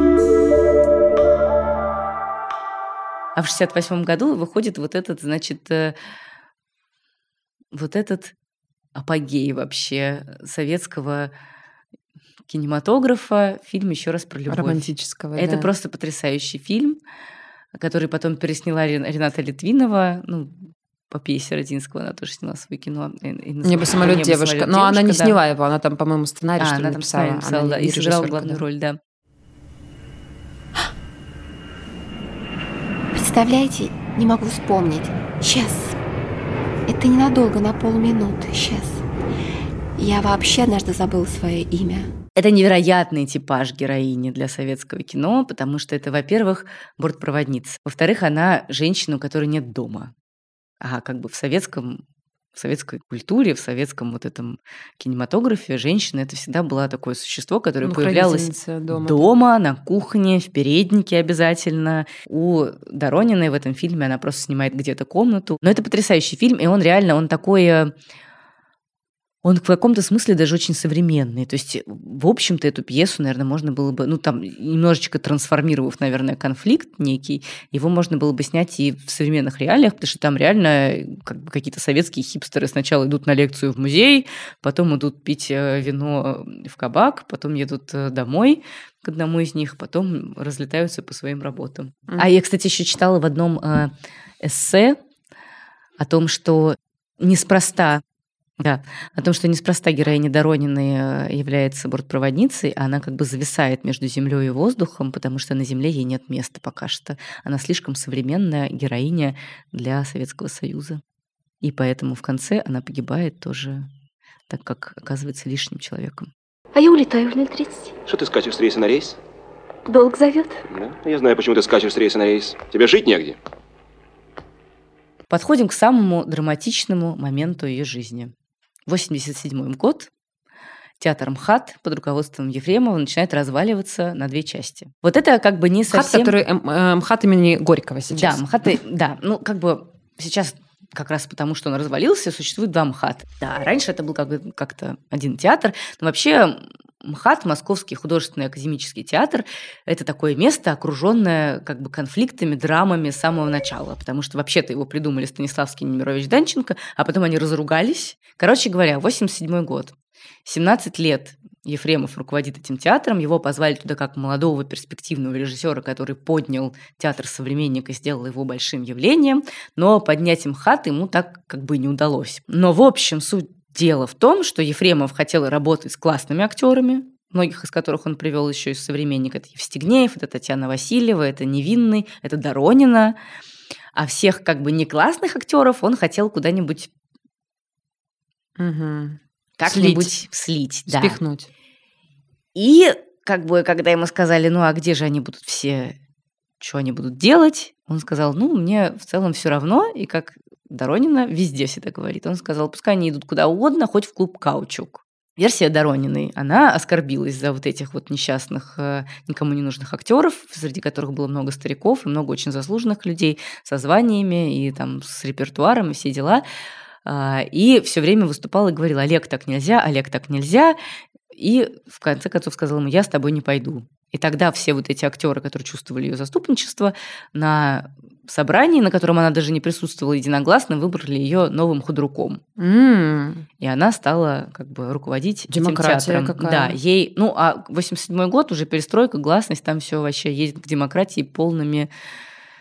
в 1968 году выходит вот этот, значит, вот этот апогей вообще советского кинематографа, фильм «Еще раз про любовь». Романтического, Это да. просто потрясающий фильм, который потом пересняла Рената Литвинова, ну, по пьесе Родинского она тоже сняла свое кино. «Небо, самолет, девушка». Но она не сняла его, она там, по-моему, сценарий, что ли, она там сценарий написала, да, и сыграла главную роль, да. Представляете, не могу вспомнить. Сейчас. Это ненадолго, на полминуты. Сейчас. Я вообще однажды забыла свое имя. Это невероятный типаж героини для советского кино, потому что это, во-первых, бортпроводница. Во-вторых, она женщина, у которой нет дома. А как бы в советской культуре, в советском вот этом кинематографе женщина это всегда была такое существо, которое появлялось дома, на кухне, в переднике обязательно. У Дорониной в этом фильме она просто снимает где-то комнату. Но это потрясающий фильм, и он реально, он такой... Он в каком-то смысле даже очень современный. То есть, в общем-то, эту пьесу, наверное, можно было бы, ну, там, немножечко трансформировав, наверное, конфликт некий, его можно было бы снять и в современных реалиях, потому что там реально как бы какие-то советские хипстеры сначала идут на лекцию в музей, потом идут пить вино в кабак, потом едут домой к одному из них, потом разлетаются по своим работам. А я, кстати, еще читала в одном эссе о том, что неспроста героиня Дорониной является бортпроводницей, а она как бы зависает между землей и воздухом, потому что на земле ей нет места пока что. Она слишком современная героиня для Советского Союза. И поэтому в конце она погибает тоже, так как оказывается лишним человеком. А я улетаю в 0:30. Что ты скачешь с рейса на рейс? Долг зовет. Да, я знаю, почему ты скачешь с рейса на рейс. Тебе жить негде. Подходим к самому драматичному моменту ее жизни. 1987 год. Театр МХАТ под руководством Ефремова начинает разваливаться на две части. Вот это как бы не совсем... МХАТ имени Горького сейчас. Да, МХАТ, да. Ну, как бы сейчас как раз потому, что он развалился, существует два МХАТ. Да, раньше это был как-то один театр. Но вообще МХАТ, Московский художественный академический театр, это такое место, окруженное как бы конфликтами, драмами с самого начала, потому что вообще-то его придумали Станиславский и Немирович Данченко, а потом они разругались. Короче говоря, 1987 год. 17 лет Ефремов руководит этим театром, его позвали туда как молодого перспективного режиссера, который поднял театр «Современник» и сделал его большим явлением, но поднять МХАТ ему так как бы не удалось. Но в общем суть дела в том, что Ефремов хотел работать с классными актерами, многих из которых он привел еще из «Современника». Это Евстигнеев, это Татьяна Васильева, это Невинный, это Доронина. А всех как бы не классных актеров он хотел куда-нибудь как-нибудь слить. Да. Спихнуть. И как бы, когда ему сказали, ну а где же они будут все, что они будут делать, он сказал, ну мне в целом все равно, и как Доронина везде всегда говорит, он сказал, пускай они идут куда угодно, хоть в клуб «Каучук». Версия Дорониной, она оскорбилась за вот этих вот несчастных, никому не нужных актеров, среди которых было много стариков и много очень заслуженных людей со званиями и там с репертуаром и все дела. И все время выступала и говорила, Олег, так нельзя. И в конце концов сказала ему, я с тобой не пойду. И тогда все вот эти актеры, которые чувствовали ее заступничество, на собрании, на котором она даже не присутствовала, единогласно выбрали ее новым худруком. И она стала как бы руководить этим театром. Какая. Да, ей, ну, а 87-й год, уже перестройка, гласность, там все вообще есть к демократии полными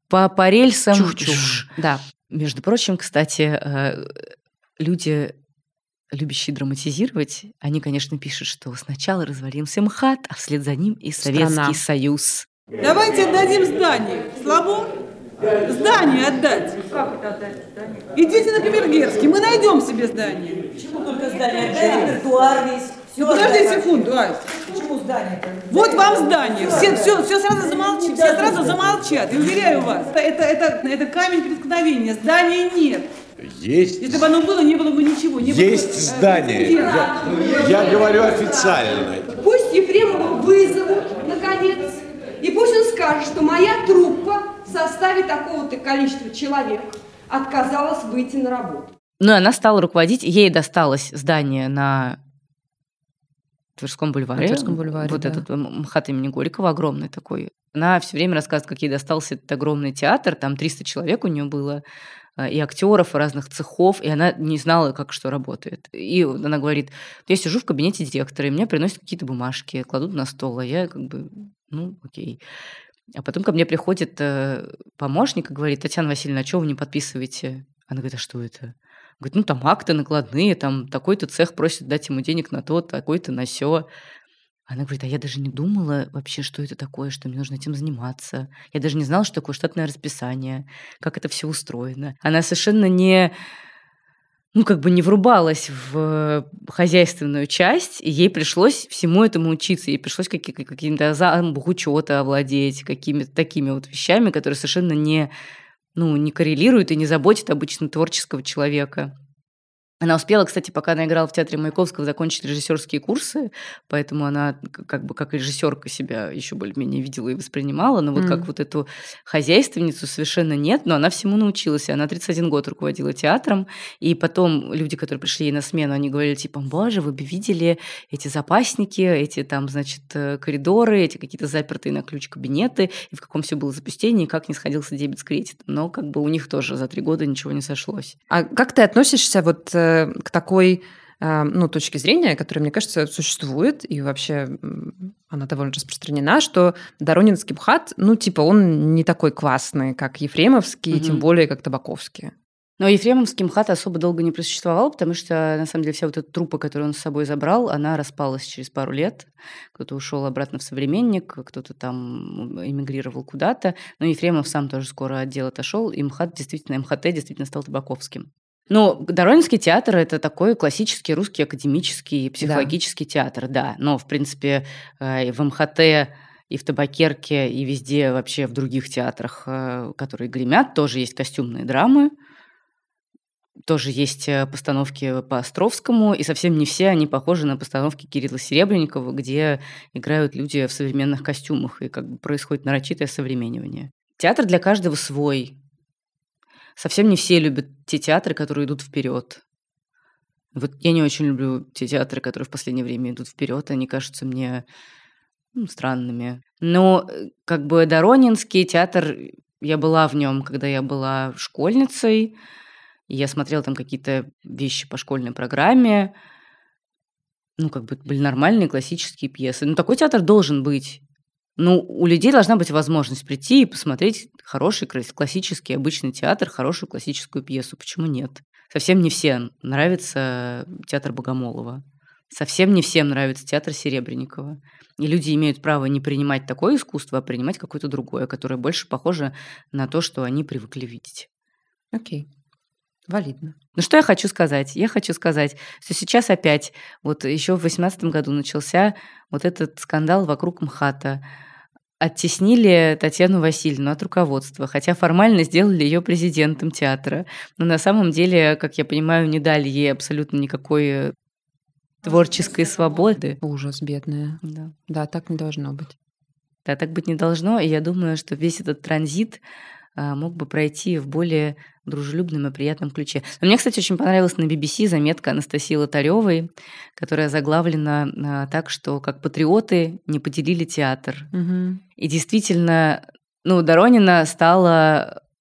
по рельсам. Чух-чух. Да. Между прочим, кстати, люди, любящие драматизировать, они, конечно, пишут, что сначала развалился МХАТ, а вслед за ним и Советский Союз. Давайте отдадим здание. Слабо? Здание отдать. Как это отдать здание? Идите на Камергерский, мы найдем себе здание. Почему только здание? Отдай репертуар весь. Ну, подожди секунду, Ась. Почему здание-то? Вот вам здание. Все сразу замолчат. Все сразу замолчат. И уверяю вас, это камень преткновения. Здания нет. Есть. Если бы оно было, не было бы ничего. Есть здание. Я говорю официально. Пусть Ефремова вызовут, наконец, и пусть он скажет, что моя труппа в составе такого-то количества человек отказалась выйти на работу. Ну, и она стала руководить, ей досталось здание на Тверском бульваре. На Тверском бульваре, вот да. этот МХАТ имени Горького, огромный такой. Она все время рассказывает, как ей достался этот огромный театр, там 300 человек у нее было, и актеров, и разных цехов, и она не знала, как что работает. И она говорит, я сижу в кабинете директора, и мне приносят какие-то бумажки, кладут на стол, а я как бы, окей. А потом ко мне приходит помощник и говорит, Татьяна Васильевна, а что вы не подписываете? Она говорит, а что это? Говорит, там акты накладные, там такой-то цех просит дать ему денег на то, такой-то на сё. Она говорит, а я даже не думала вообще, что это такое, что мне нужно этим заниматься. Я даже не знала, что такое штатное расписание, как это все устроено. Она совершенно не врубалась в хозяйственную часть, и ей пришлось всему этому учиться. Ей пришлось каким-то азам бухучёта овладеть, какими-то такими вот вещами, которые совершенно не коррелируют и не заботят обычно творческого человека. Она успела, кстати, пока она играла в театре Маяковского, закончить режиссерские курсы, поэтому она как режиссерка себя еще более-менее видела и воспринимала, но вот как вот эту хозяйственницу совершенно нет, но она всему научилась, и она 31 год руководила театром, и потом люди, которые пришли ей на смену, они говорили типа, боже, вы бы видели эти запасники, эти там, значит, коридоры, эти какие-то запертые на ключ кабинеты, и в каком все было запустении, и как не сходился дебет с кредитом, но как бы у них тоже за 3 года ничего не сошлось. А как ты относишься вот к такой точке зрения, которая, мне кажется, существует, и вообще она довольно распространена, что Доронинский МХАТ, он не такой классный, как Ефремовский, тем более как Табаковский. Но Ефремовский МХАТ особо долго не просуществовал, потому что, на самом деле, вся вот эта труппа, которую он с собой забрал, она распалась через пару лет. Кто-то ушел обратно в «Современник», кто-то там эмигрировал куда-то. Но Ефремов сам тоже скоро от дела отошел, и МХАТ действительно стал Табаковским. Доронинский театр – это такой классический русский академический психологический театр, да. Но, в принципе, и в МХТ, и в Табакерке, и везде вообще в других театрах, которые гремят, тоже есть костюмные драмы, тоже есть постановки по Островскому, и совсем не все они похожи на постановки Кирилла Серебренникова, где играют люди в современных костюмах, и как бы происходит нарочитое осовременивание. Театр для каждого свой. Совсем не все любят те театры, которые идут вперед. Вот я не очень люблю те театры, которые в последнее время идут вперед. Они кажутся мне странными. Но как бы Доронинский театр, я была в нем, когда я была школьницей. И я смотрела там какие-то вещи по школьной программе. Были нормальные классические пьесы. Такой театр должен быть. У людей должна быть возможность прийти и посмотреть хороший, классический, обычный театр, хорошую классическую пьесу. Почему нет? Совсем не всем нравится театр Богомолова. Совсем не всем нравится театр Серебренникова. И люди имеют право не принимать такое искусство, а принимать какое-то другое, которое больше похоже на то, что они привыкли видеть. Окей. Валидно. Что я хочу сказать? Я хочу сказать, что сейчас опять, вот еще в 2018 году начался вот этот скандал вокруг МХАТа. Оттеснили Татьяну Васильевну от руководства, хотя формально сделали ее президентом театра. Но на самом деле, как я понимаю, не дали ей абсолютно никакой творческой свободы. Ужас, бедная. Да, так не должно быть. Да, так быть не должно. И я думаю, что весь этот транзит мог бы пройти в более дружелюбном и приятном ключе. Но мне, кстати, очень понравилась на BBC заметка Анастасии Лотарёвой, которая заглавлена так, что как патриоты не поделили театр. Угу. И действительно, Доронина стала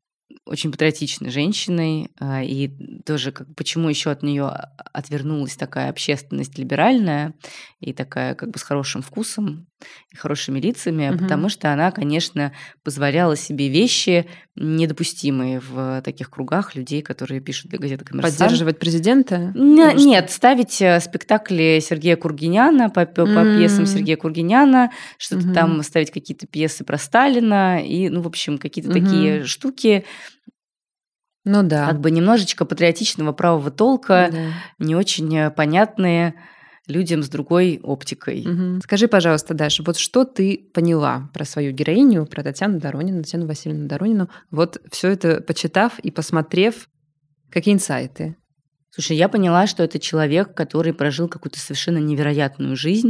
очень патриотичной женщиной, и тоже почему еще от нее отвернулась такая общественность либеральная и такая как бы с хорошим вкусом и хорошими лицами, потому что она, конечно, позволяла себе вещи недопустимые в таких кругах людей, которые пишут для газеты «Коммерсант». Поддерживать президента? Нет, ставить спектакли Сергея Кургиняна по пьесам Сергея Кургиняна, что-то там ставить какие-то пьесы про Сталина и, в общем, какие-то такие штуки. Ну да. Как бы немножечко патриотичного правого толка, не очень понятные людям с другой оптикой. Скажи, пожалуйста, Даша, вот что ты поняла про свою героиню, про Татьяну Васильевну Доронину, вот все это почитав и посмотрев, какие инсайты? Слушай, я поняла, что это человек, который прожил какую-то совершенно невероятную жизнь,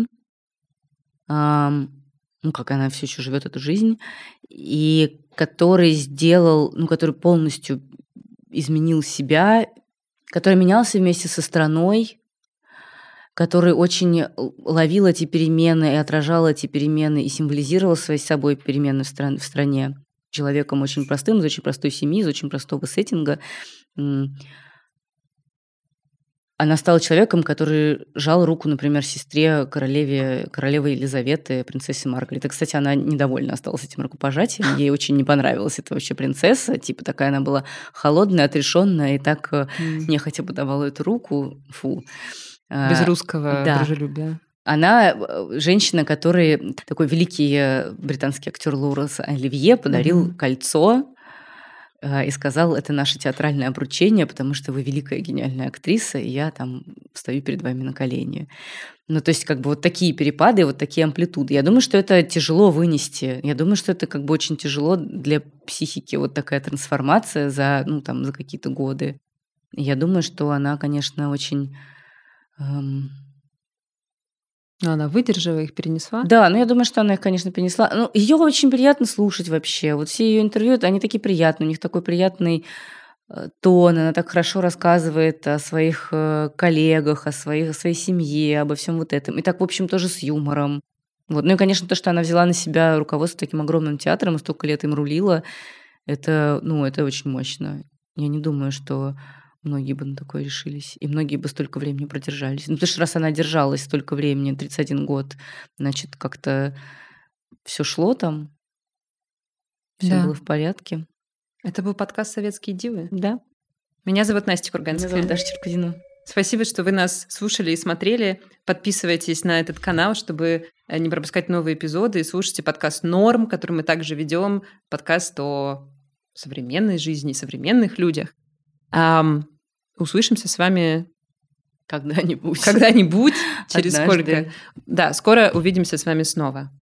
как она все еще живет эту жизнь, и который который полностью изменил себя, который менялся вместе со страной, который очень ловил эти перемены и отражал эти перемены и символизировал своей собой перемены в стране. Человеком очень простым, из очень простой семьи, из очень простого сеттинга. Она стала человеком, который жал руку, например, сестре королевы Елизаветы, принцессе Маргарет. И, кстати, она недовольна осталась этим рукопожатием. Ей очень не понравилась эта вообще принцесса. Типа такая она была холодная, отрешенная и так нехотя подавала эту руку. Фу. Без русского дружелюбия. Она женщина, которой такой великий британский актер Лоуренс Оливье подарил кольцо и сказал, это наше театральное обручение, потому что вы великая гениальная актриса, и я там встаю перед вами на колени. То есть как бы вот такие перепады, вот такие амплитуды. Я думаю, что это тяжело вынести. Я думаю, что это как бы очень тяжело для психики, вот такая трансформация за какие-то годы. И я думаю, что она, конечно, очень... Она выдержала их, перенесла? Да, я думаю, что она их, конечно, перенесла. Ее очень приятно слушать вообще. Вот все ее интервью, они такие приятные, у них такой приятный тон, она так хорошо рассказывает о своих коллегах, о своей семье, обо всем вот этом. И так, в общем, тоже с юмором. И, конечно, то, что она взяла на себя руководство таким огромным театром и столько лет им рулила, это очень мощно. Я не думаю, что многие бы на такое решились, и многие бы столько времени продержались. Потому что раз она держалась столько времени, 31 год, значит, как-то все шло там, все было в порядке. Это был подкаст «Советские дивы». Да. Меня зовут Настя Курганская. Меня зовут Даша Черкудинова. Спасибо, что вы нас слушали и смотрели. Подписывайтесь на этот канал, чтобы не пропускать новые эпизоды. И слушайте подкаст «Норм», который мы также ведем. Подкаст о современной жизни, современных людях. Услышимся с вами когда-нибудь. Через сколько? Да, скоро увидимся с вами снова.